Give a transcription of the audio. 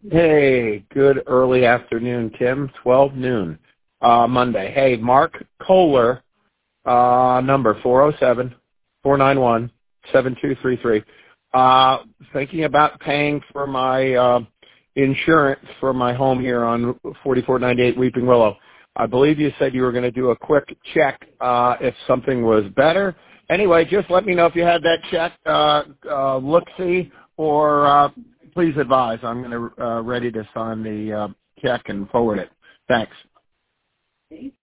Hey, good early afternoon, Tim. 12 noon, Monday. Hey, Mark Kohler, number 407-491-7233. Thinking about paying for my insurance for my home here on 4498 Weeping Willow. I believe you said you were going to do a quick check if something was better. Anyway, just let me know if you had that check, look-see, or please advise. I'm going to ready to sign the check and forward it. Thanks.